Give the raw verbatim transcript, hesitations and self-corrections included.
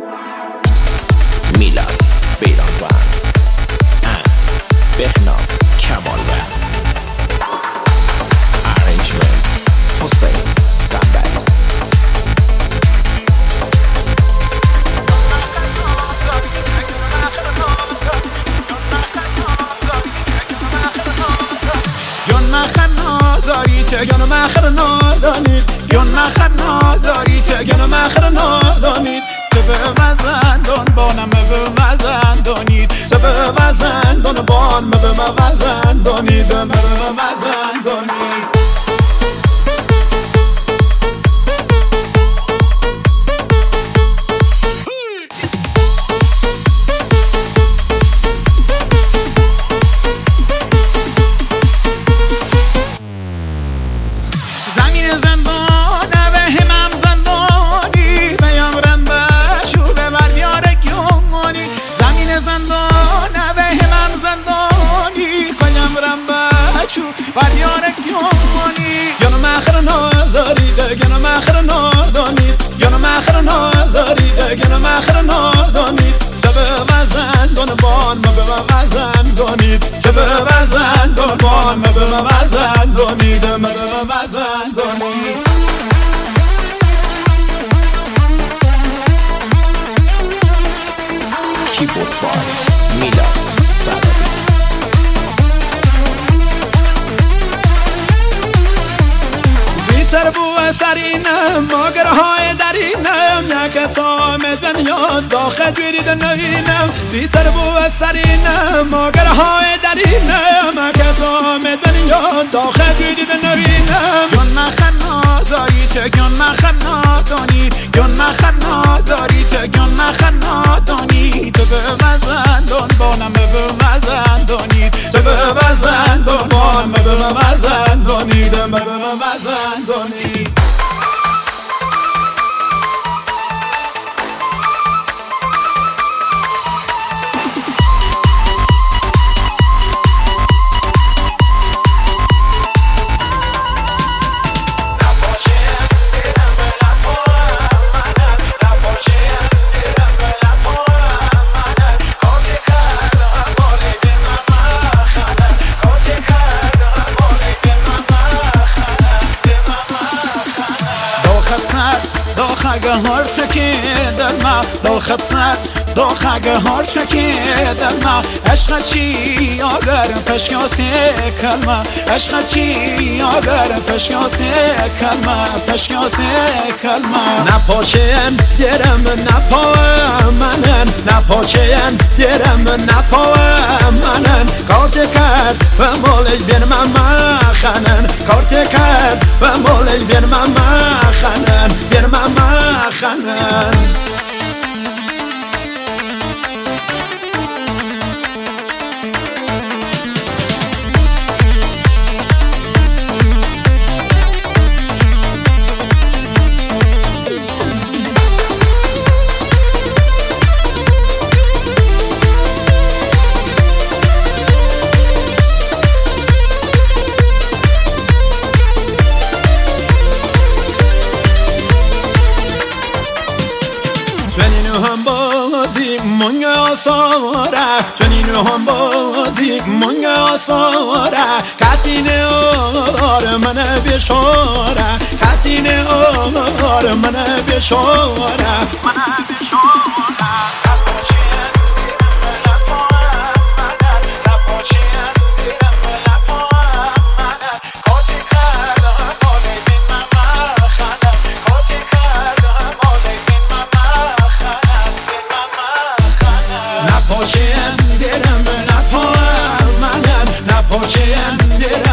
میلاد بیرانوند and بهنام کمالوند. Arrangement حسین قنبری. یون مخن نازاری تگن مخر نادانید یون مخن نازاری تگن مخر نادانید تو به مزندان بانم به مزندانید تو به مزندان بان به مزندانید به مزندانید. زمین زندان و همم زندانی بیام رنبشو به بردیار گیومانی. زمین زندان و همم زندانی کنم رنبشو بردیار گیومانی. یانو مخر نازاری دگنو مخر نادانید یانو مخر نازاری دگنو مخر نادانید تو به مزندان بان ما به مزندانید تو به مزندان بان ما به مزندانید ما به مزندانید. Keyboard by میلاد صدابی. بیتر بو سرینم ماگرهای درینم یک تامت بنیاد داخل بیرید نوینم. بیتر بو سرینم ماگرهای درینم یک تامت بنیاد داخل بیرید نوینم. یون مخن نازاری تگن مخن نادانی یون مخن نازاری تگن مخن نادانی تو به مزندان بانم به مزندانید تو به مزندان بان به مزندانید به مزندانید. داخل هر چکی در ما داخل سر داخل هر چکی در ما عشق چی اگر پشیاسی کلمه عشق چی اگر پشیاسی کلمه پشیاسی کلمه. نپاچین درم نپا منن نپاچین درم نپا منن کارت کرد و مالی بین من خنن کارت کرد و مالی بین من خنن بین من خنن. هم بازی منگا سواره چنینو هم بازی منگا سواره کتینه آر منه بیشاره کتینه آر منه بیشاره منه بیشاره. نپاچین درم نپا منن نپاچین درم